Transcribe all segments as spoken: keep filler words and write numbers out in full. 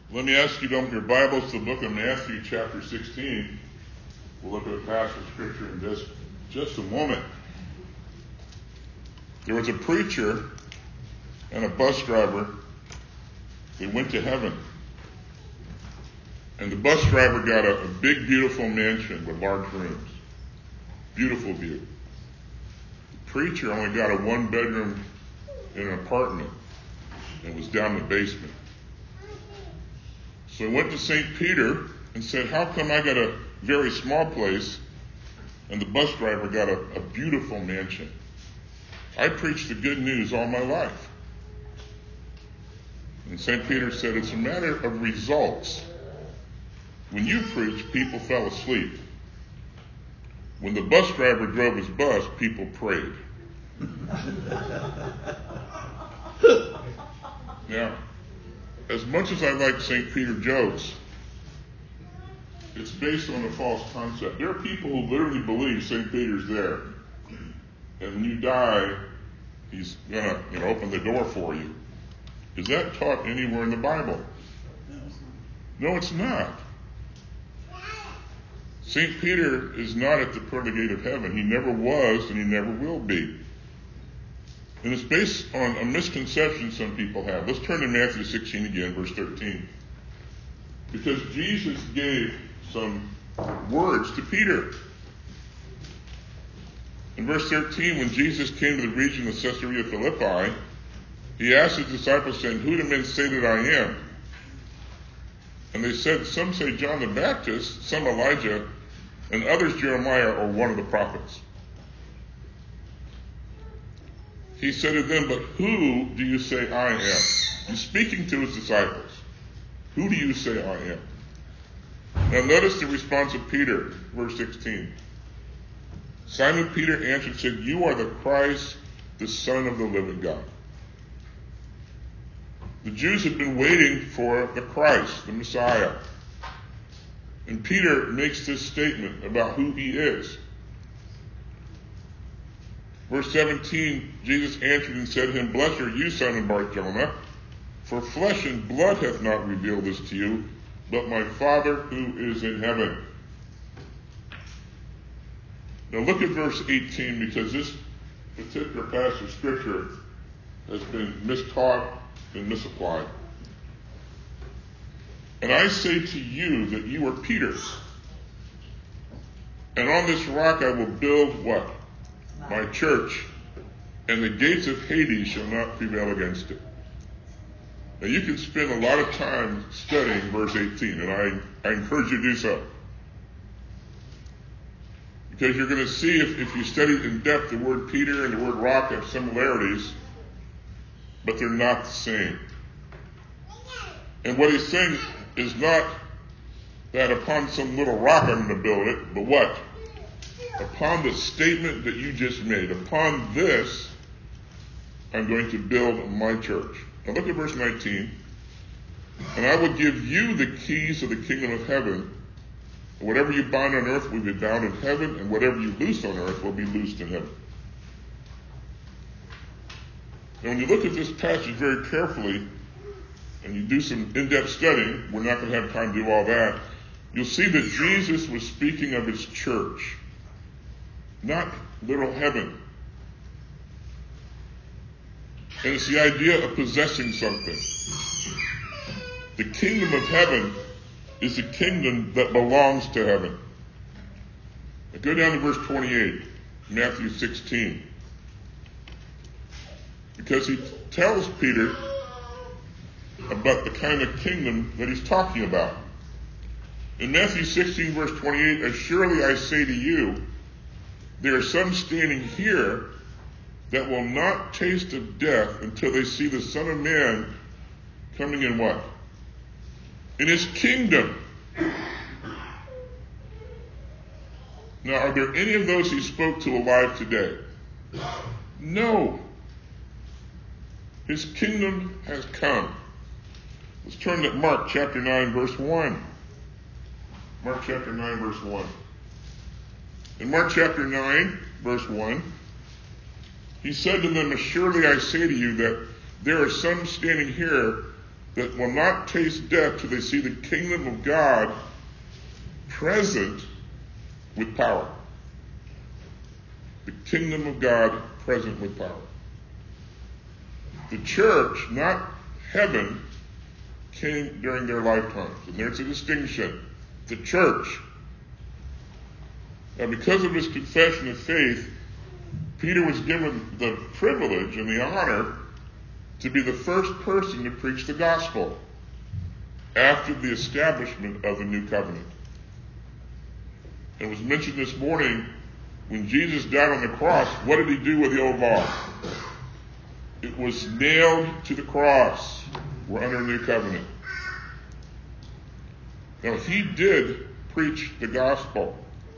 Let me ask you to open your Bibles to the book of Matthew chapter sixteen. We'll look at a passage of scripture in just, just a moment. There was a preacher and a bus driver. They went to heaven. And the bus driver got a, a big, beautiful mansion with large rooms. Beautiful view. The preacher only got a one-bedroom in an apartment and was down in the basement. So he went to Saint Peter and said, how come I got a very small place and the bus driver got a, a beautiful mansion? I preached the good news all my life. And Saint Peter said, it's a matter of results. When you preached, people fell asleep. When the bus driver drove his bus, people prayed. Now, as much as I like Saint Peter jokes, it's based on a false concept. There are people who literally believe Saint Peter's there. And when you die, he's going to you know, open the door for you. Is that taught anywhere in the Bible? No, it's not. Saint Peter is not at the pearly gate of heaven. He never was and he never will be. And it's based on a misconception some people have. Let's turn to Matthew sixteen again, verse thirteen. Because Jesus gave some words to Peter. In verse thirteen, when Jesus came to the region of Caesarea Philippi, he asked his disciples, saying, who do men say that I am? And they said, some say John the Baptist, some Elijah, and others Jeremiah or one of the prophets. He said to them, but who do you say I am? He's speaking to his disciples. Who do you say I am? Now notice the response of Peter, verse sixteen. Simon Peter answered and said, you are the Christ, the Son of the living God. The Jews had been waiting for the Christ, the Messiah. And Peter makes this statement about who he is. Verse seventeen, Jesus answered and said to him, blessed are you, Simon Bar-Jonah, for flesh and blood hath not revealed this to you, but my Father who is in heaven. Now look at verse eighteen, because this particular passage of scripture has been mistaught and misapplied. And I say to you that you are Peter, and on this rock I will build what? My church, and the gates of Hades shall not prevail against it. Now you can spend a lot of time studying verse eighteen, and I, I encourage you to do so. Because you're going to see if, if you study in depth, the word Peter and the word rock have similarities, but they're not the same. And what he's saying is not that upon some little rock I'm going to build it, but what? Upon the statement that you just made. Upon this, I'm going to build my church. Now look at verse nineteen. And I will give you the keys of the kingdom of heaven. And whatever you bind on earth will be bound in heaven, and whatever you loose on earth will be loosed in heaven. Now when you look at this passage very carefully, and you do some in-depth studying, we're not going to have time to do all that, you'll see that Jesus was speaking of his church, not literal heaven. And it's the idea of possessing something. The kingdom of heaven is a kingdom that belongs to heaven. Now go down to verse twenty-eight, Matthew sixteen. Because he tells Peter about the kind of kingdom that he's talking about. In Matthew sixteen, verse twenty-eight, as surely I say to you, there are some standing here that will not taste of death until they see the Son of Man coming in what? In his kingdom. Now, are there any of those he spoke to alive today? No. His kingdom has come. Let's turn to Mark chapter nine, verse one. Mark chapter nine, verse one. In Mark chapter nine, verse one, he said to them, surely I say to you that there are some standing here that will not taste death till they see the kingdom of God present with power. The kingdom of God present with power. The church, not heaven, came during their lifetimes. And there's a distinction. The church. Now, because of his confession of faith, Peter was given the privilege and the honor to be the first person to preach the gospel after the establishment of the new covenant. It was mentioned this morning, when Jesus died on the cross, what did he do with the old law? It was nailed to the cross. We're under a new covenant. Now, he did preach the gospel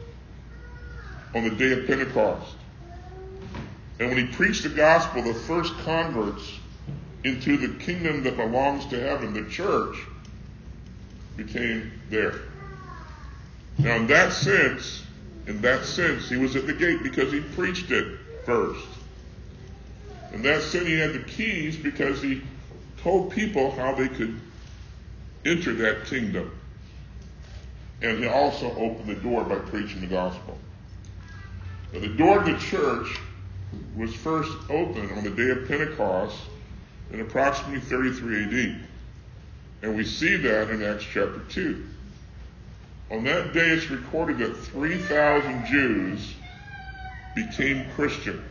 on the day of Pentecost. And when he preached the gospel, the first converts into the kingdom that belongs to heaven, the church, became there. Now, in that sense, in that sense, he was at the gate because he preached it first. In that sense, he had the keys because he told people how they could enter that kingdom. And he also opened the door by preaching the gospel. Now, the door to the church was first opened on the day of Pentecost in approximately thirty-three A D. And we see that in Acts chapter two. On that day, it's recorded that three thousand Jews became Christians.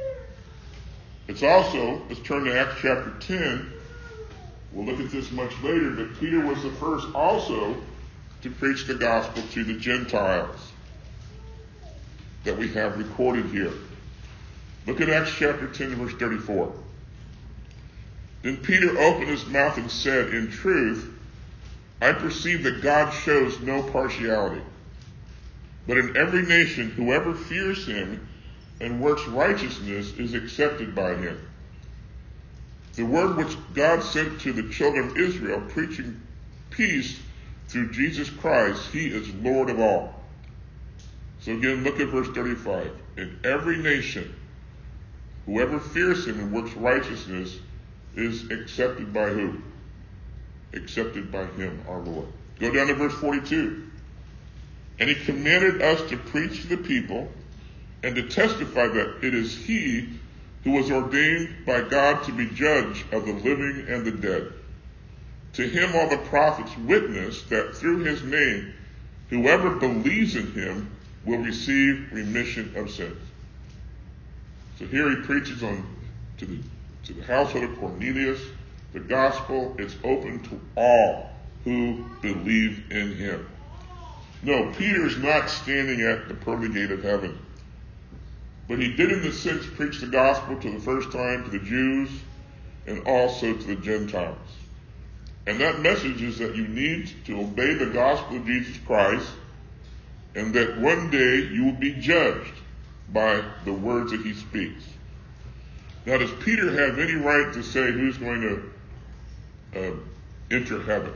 It's also, let's turn to Acts chapter ten. We'll look at this much later, but Peter was the first also to preach the gospel to the Gentiles that we have recorded here. Look at Acts chapter ten, verse thirty-four. Then Peter opened his mouth and said, "In truth, I perceive that God shows no partiality, but in every nation whoever fears him and works righteousness is accepted by him. The word which God sent to the children of Israel, preaching peace through Jesus Christ, he is Lord of all." So again, look at verse thirty-five. In every nation, whoever fears him and works righteousness is accepted by who? Accepted by him, our Lord. Go down to verse forty-two. And he commanded us to preach to the people and to testify that it is he who was ordained by God to be judge of the living and the dead. To him all the prophets witness that through his name whoever believes in him will receive remission of sins. So here he preaches on to the to the household of Cornelius. The gospel is open to all who believe in him. No, Peter's not standing at the pearly gate of heaven. But he did in the sense preach the gospel to the first time to the Jews and also to the Gentiles. And that message is that you need to obey the gospel of Jesus Christ, and that one day you will be judged by the words that he speaks. Now, does Peter have any right to say who's going to uh, enter heaven?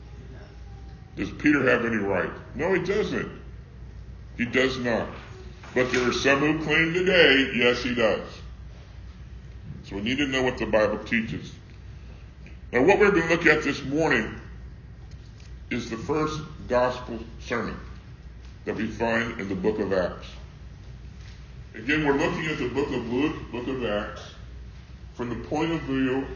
Does Peter have any right? No, he doesn't. He does not. But there are some who claim today, yes, he does. So we need to know what the Bible teaches. Now, what we're going to look at this morning is the first gospel sermon that we find in the book of Acts. Again, we're looking at the book of Luke, book of Acts, from the point of view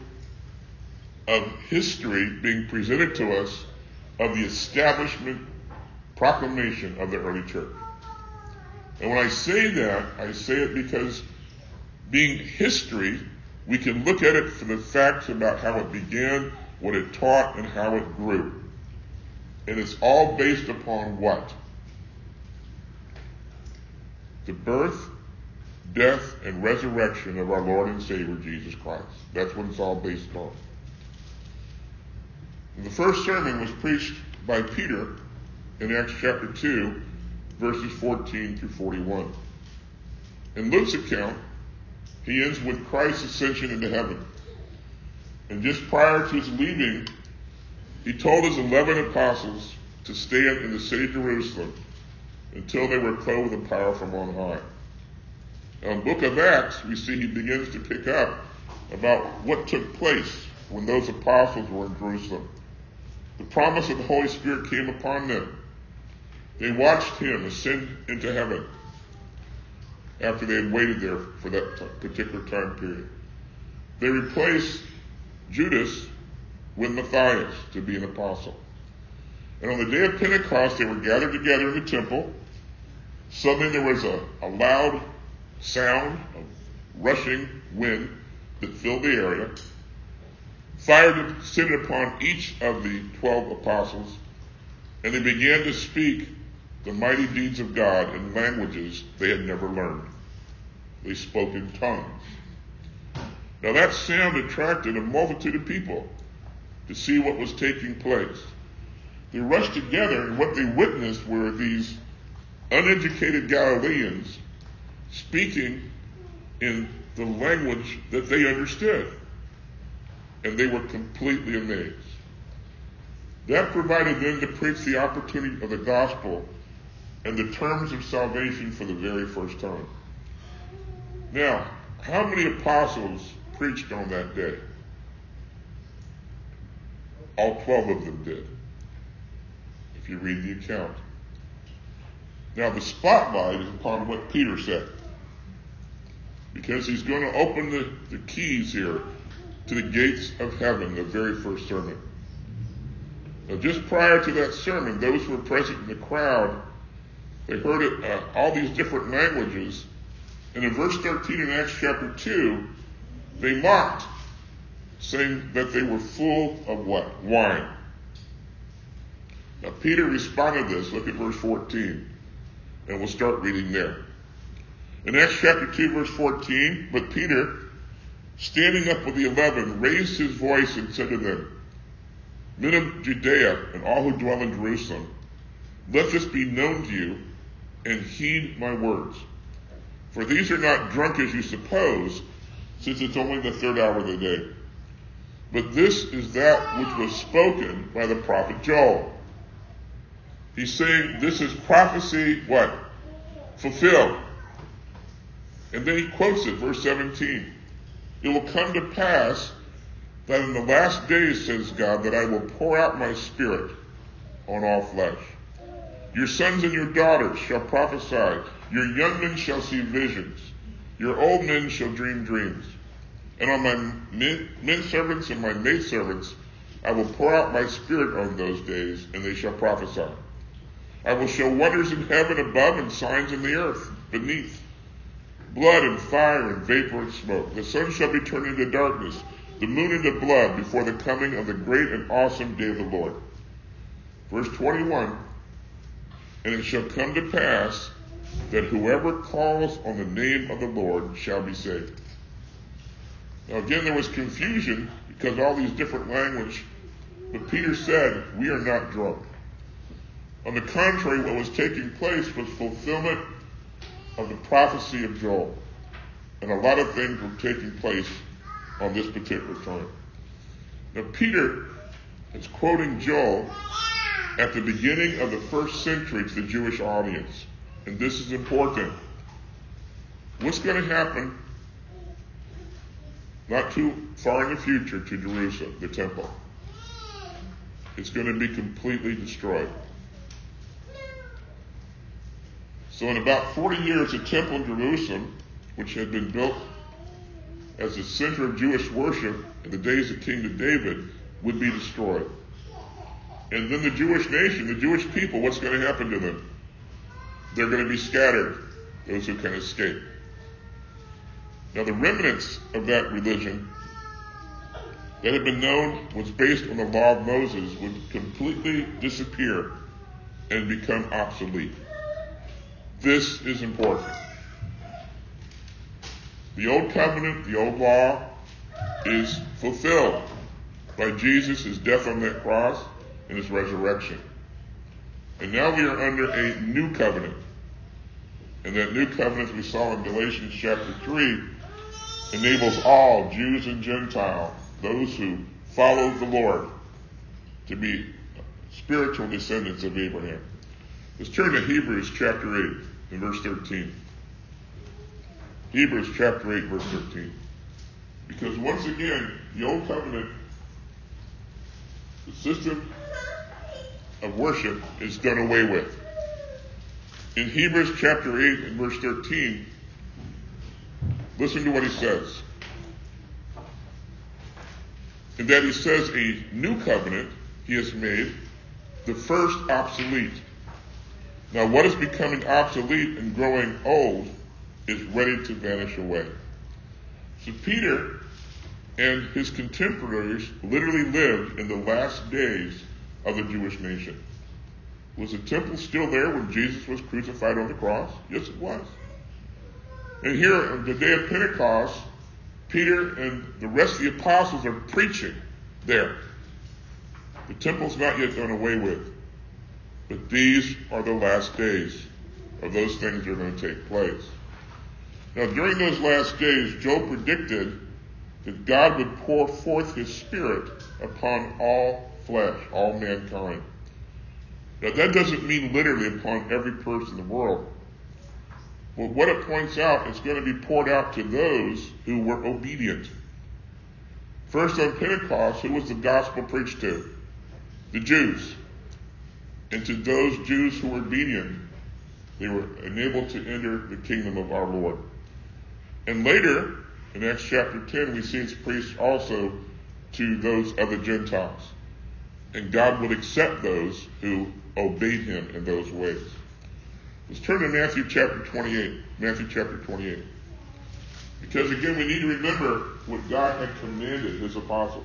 of history being presented to us of the establishment, proclamation of the early church. And when I say that, I say it because being history, we can look at it for the facts about how it began, what it taught, and how it grew. And it's all based upon what? The birth, death, and resurrection of our Lord and Savior, Jesus Christ. That's what it's all based on. And the first sermon was preached by Peter in Acts chapter two, verses fourteen through forty-one. In Luke's account, he ends with Christ's ascension into heaven. And just prior to his leaving, he told his eleven apostles to stand in the city of Jerusalem until they were clothed with power from on high. Now, in the book of Acts, we see he begins to pick up about what took place when those apostles were in Jerusalem. The promise of the Holy Spirit came upon them. They watched him ascend into heaven after they had waited there for that t- particular time period. They replaced Judas with Matthias to be an apostle. And on the day of Pentecost, they were gathered together in the temple. Suddenly there was a, a loud sound of rushing wind that filled the area. Fire descended upon each of the twelve apostles, and they began to speak the mighty deeds of God in languages they had never learned. They spoke in tongues. Now that sound attracted a multitude of people to see what was taking place. They rushed together, and what they witnessed were these uneducated Galileans speaking in the language that they understood. And they were completely amazed. That provided them to preach the opportunity of the gospel and the terms of salvation for the very first time. Now, how many apostles preached on that day? All twelve of them did, if you read the account. Now, the spotlight is upon what Peter said, because he's going to open the, the keys here to the gates of heaven, the very first sermon. Now, just prior to that sermon, those who were present in the crowd, they heard it, uh, all these different languages. And in verse thirteen in Acts chapter two, they mocked, saying that they were full of what? Wine. Now, Peter responded to this. Look at verse fourteen, and we'll start reading there. In Acts chapter two, verse fourteen, but Peter, standing up with the eleven, raised his voice and said to them, Men of Judea and all who dwell in Jerusalem, let this be known to you, and heed my words. For these are not drunk as you suppose, since it's only the third hour of the day. But this is that which was spoken by the prophet Joel. He's saying this is prophecy, what? Fulfilled. And then he quotes it, verse seventeen. It will come to pass that in the last days, says God, that I will pour out my spirit on all flesh. Your sons and your daughters shall prophesy. Your young men shall see visions. Your old men shall dream dreams. And on my men, men servants and my maid servants, I will pour out my spirit on those days, and they shall prophesy. I will show wonders in heaven above and signs in the earth beneath, blood and fire and vapor and smoke. The sun shall be turned into darkness, the moon into blood, before the coming of the great and awesome day of the Lord. Verse twenty-one, and it shall come to pass that whoever calls on the name of the Lord shall be saved. Now again, there was confusion because all these different language, but Peter said, we are not drunk. On the contrary, what was taking place was fulfillment of the prophecy of Joel. And a lot of things were taking place on this particular time. Now Peter is quoting Joel at the beginning of the first century to the Jewish audience. And this is important. What's going to happen not too far in the future to Jerusalem, the temple? It's going to be completely destroyed. So in about forty years, the temple in Jerusalem, which had been built as the center of Jewish worship in the days of King David, would be destroyed. And then the Jewish nation, the Jewish people, what's going to happen to them? They're going to be scattered, those who can escape. Now the remnants of that religion that had been known was based on the law of Moses would completely disappear and become obsolete. This is important. The old covenant, the old law, is fulfilled by Jesus, his death on that cross, and his resurrection. And now we are under a new covenant. And that new covenant, we saw in Galatians chapter three, enables all, Jews and Gentiles, those who follow the Lord, to be spiritual descendants of Abraham. Let's turn to Hebrews chapter eight and verse thirteen. Hebrews chapter eight, verse thirteen. Because once again, the old covenant The system of worship is done away with. In Hebrews chapter eight and verse thirteen, listen to what he says. And that he says a new covenant he has made, the first obsolete. Now what is becoming obsolete and growing old is ready to vanish away. So Peter and his contemporaries literally lived in the last days of the Jewish nation. Was the temple still there when Jesus was crucified on the cross? Yes, it was. And here on the day of Pentecost, Peter and the rest of the apostles are preaching there. The temple's not yet done away with. But these are the last days of those things that are going to take place. Now, during those last days, Joel predicted that God would pour forth his Spirit upon all flesh, all mankind. Now, that doesn't mean literally upon every person in the world. But what it points out is going to be poured out to those who were obedient. First on Pentecost, who was the gospel preached to? The Jews. And to those Jews who were obedient, they were enabled to enter the kingdom of our Lord. And later, in Acts chapter ten, we see it's preached also to those other Gentiles. And God would accept those who obeyed him in those ways. Let's turn to Matthew chapter twenty-eight. Matthew chapter twenty-eight. Because again, we need to remember what God had commanded his apostles.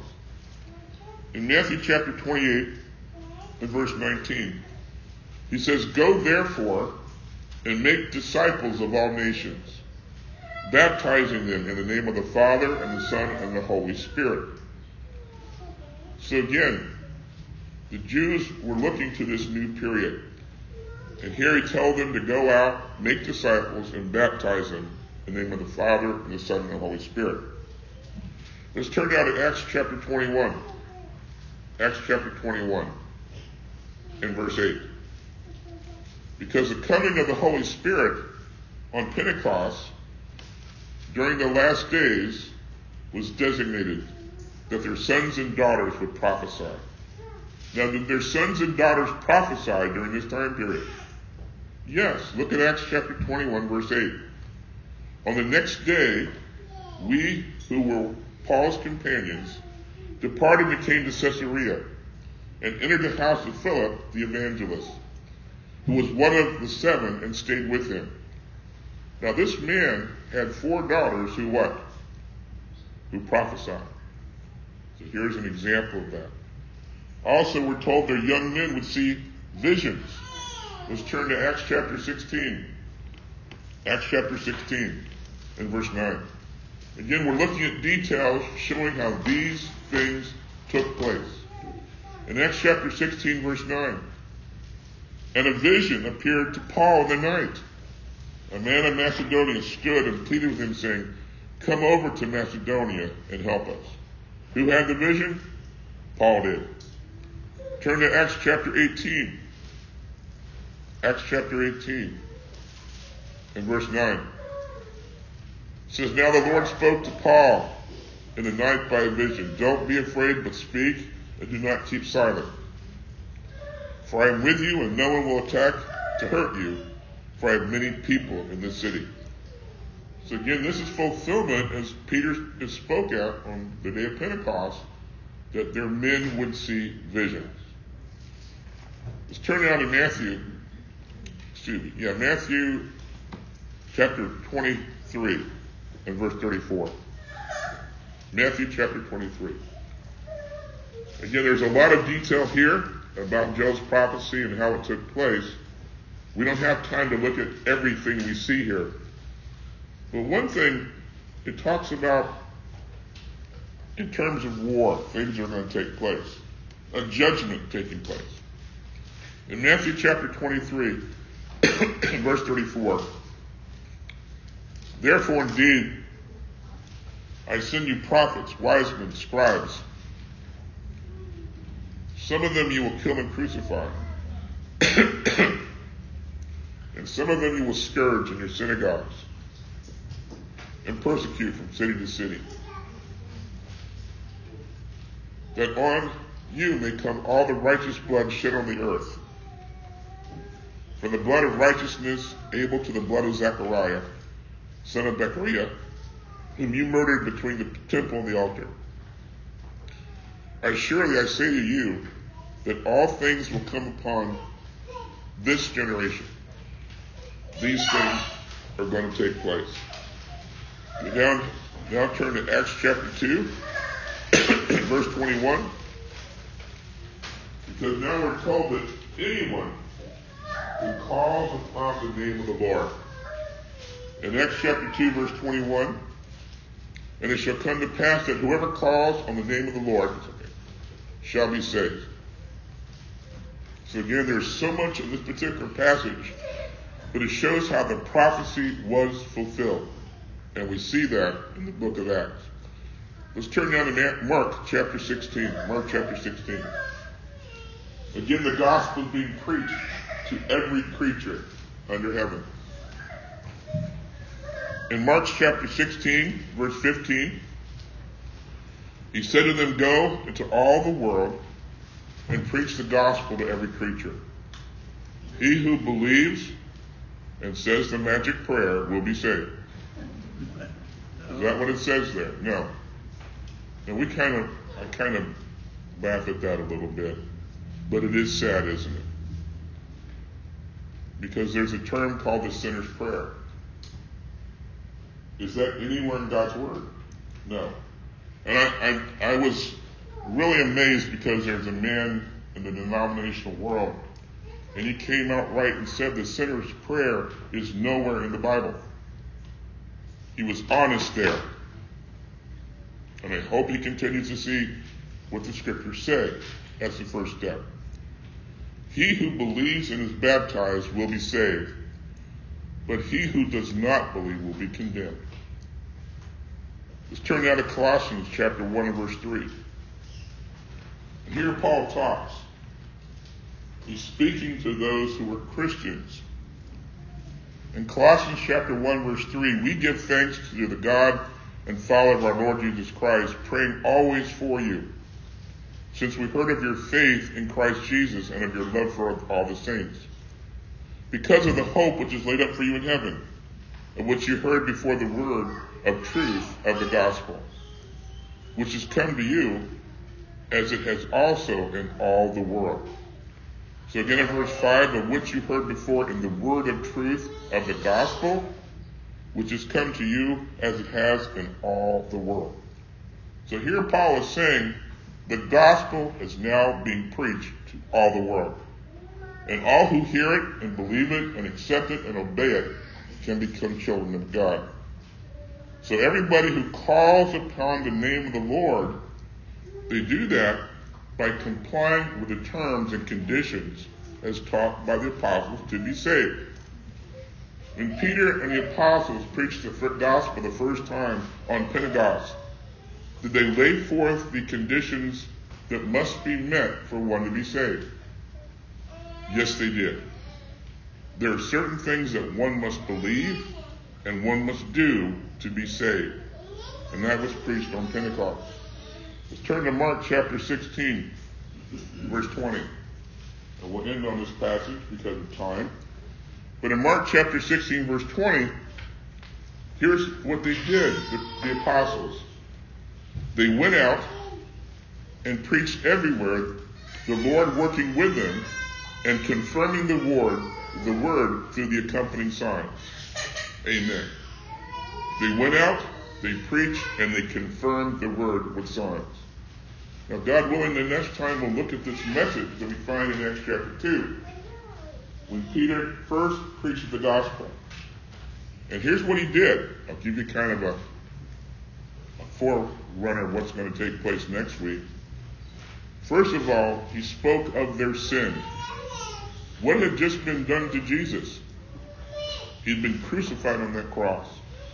In Matthew chapter twenty-eight, in verse nineteen, he says, "Go therefore and make disciples of all nations, baptizing them in the name of the Father and the Son and the Holy Spirit." So again, the Jews were looking to this new period. And here he told them to go out, make disciples, and baptize them in the name of the Father and the Son and the Holy Spirit. Let's turn now to Acts chapter twenty-one. Acts chapter twenty-one, in verse eight. Because the coming of the Holy Spirit on Pentecost during the last days was designated that their sons and daughters would prophesy. Now, did their sons and daughters prophesy during this time period? Yes. Look at Acts chapter twenty-one, verse eight. On the next day, we who were Paul's companions departed and came to Caesarea and entered the house of Philip the evangelist, who was one of the seven, and stayed with him. Now this man had four daughters who what? Who prophesied. So here's an example of that. Also, we're told their young men would see visions. Let's turn to Acts chapter sixteen. Acts chapter sixteen and verse nine. Again, we're looking at details showing how these things took place. In Acts chapter sixteen, verse nine, "And a vision appeared to Paul in the night. A man of Macedonia stood and pleaded with him, saying, 'Come over to Macedonia and help us.'" Who had the vision? Paul did. Turn to Acts chapter eighteen. Acts chapter eighteen and verse nine. It says, "Now the Lord spoke to Paul in the night by a vision. 'Don't be afraid, but speak, and do not keep silent. For I am with you, and no one will attack to hurt you, for I have many people in this city.'" So again, this is fulfillment as Peter spoke out on the day of Pentecost, that their men would see visions. Let's turn now to Matthew. Excuse me. Yeah, Matthew chapter twenty-three and verse thirty-four. Matthew chapter twenty-three. Again, there's a lot of detail here about Joel's prophecy and how it took place. We don't have time to look at everything we see here. But one thing it talks about in terms of war, things are going to take place, a judgment taking place. In Matthew chapter twenty-three, verse thirty-four, "Therefore indeed I send you prophets, wise men, scribes. Some of them you will kill and crucify, and some of them you will scourge in your synagogues and persecute from city to city, that on you may come all the righteous blood shed on the earth, from the blood of righteousness, Abel, to the blood of Zechariah, son of Bechariah, whom you murdered between the temple and the altar. As surely I say to you, that all things will come upon this generation. These things are going to take place. We now, now turn to Acts chapter two, verse twenty-one. Because now we're told that anyone who calls upon the name of the Lord. In Acts chapter two, verse twenty-one, and it shall come to pass that whoever calls on the name of the Lord shall be saved. So again, there's so much in this particular passage, but it shows how the prophecy was fulfilled. And we see that in the book of Acts. Let's turn now to Mark chapter sixteen. Mark chapter sixteen. Again, the gospel is being preached to every creature under heaven. In Mark chapter sixteen, verse fifteen, he said to them, go into all the world and preach the gospel to every creature. He who believes and says the magic prayer will be saved. Is that what it says there? No. And we kind of, I kind of laugh at that a little bit. But it is sad, isn't it? Because there's a term called the sinner's prayer. Is that anywhere in God's Word? No. And I, I, I was really amazed because there's a man in the denominational world, and he came out right and said the sinner's prayer is nowhere in the Bible. He was honest there. And I hope he continues to see what the scriptures say. That's the first step. He who believes and is baptized will be saved, but he who does not believe will be condemned. Let's turn now to Colossians chapter one and verse three. And here Paul talks. He's speaking to those who were Christians. In Colossians chapter one verse three, we give thanks to the God and Father of our Lord Jesus Christ, praying always for you, since we heard of your faith in Christ Jesus and of your love for all the saints, because of the hope which is laid up for you in heaven, of which you heard before the word of truth of the gospel, which has come to you as it has also in all the world. So again in verse five, of which you heard before in the word of truth of the gospel, which has come to you as it has in all the world. So here Paul is saying the gospel is now being preached to all the world. And all who hear it and believe it and accept it and obey it can become children of God. So everybody who calls upon the name of the Lord, they do that by complying with the terms and conditions as taught by the apostles to be saved. When Peter and the apostles preached the gospel the first time on Pentecost, did they lay forth the conditions that must be met for one to be saved? Yes, they did. There are certain things that one must believe and one must do to be saved. And that was preached on Pentecost. Let's turn to Mark chapter sixteen, verse twenty. And we'll end on this passage because of time. But in Mark chapter sixteen, verse twenty, here's what they did, the, the apostles. They went out and preached everywhere, the Lord working with them and confirming the word, the word through the accompanying signs. Amen. They went out, they preached, and they confirmed the word with signs. Now, God willing, the next time we'll look at this message that we find in Acts chapter two, when Peter first preached the gospel. And here's what he did. I'll give you kind of a, a forerunner of what's going to take place next week. First of all, he spoke of their sin. What had just been done to Jesus? He'd been crucified on that cross.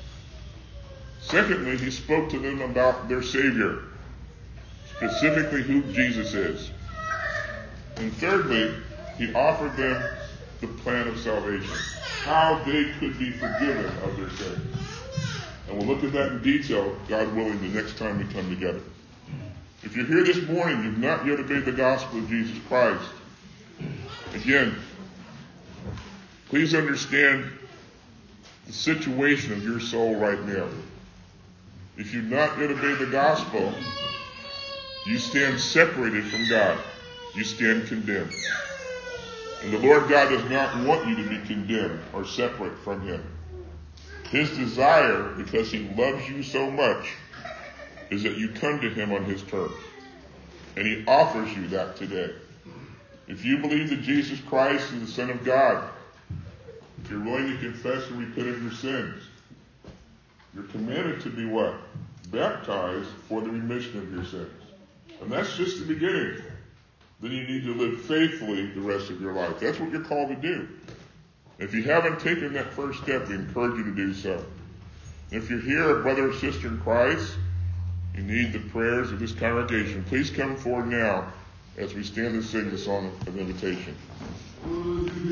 Secondly, he spoke to them about their Savior, specifically who Jesus is. And thirdly, he offered them the plan of salvation, how they could be forgiven of their sins. And we'll look at that in detail, God willing, the next time we come together. If you're here this morning, you've not yet obeyed the gospel of Jesus Christ. Again, please understand the situation of your soul right now. If you've not yet obeyed the gospel, you stand separated from God. You stand condemned. And the Lord God does not want you to be condemned or separate from Him. His desire, because He loves you so much, is that you come to Him on His terms. And He offers you that today. If you believe that Jesus Christ is the Son of God, if you're willing to confess and repent of your sins, you're commanded to be what? Baptized for the remission of your sins. And that's just the beginning. Then you need to live faithfully the rest of your life. That's what you're called to do. If you haven't taken that first step, we encourage you to do so. If you're here, a brother or sister in Christ, you need the prayers of this congregation. Please come forward now as we stand and sing the song of invitation.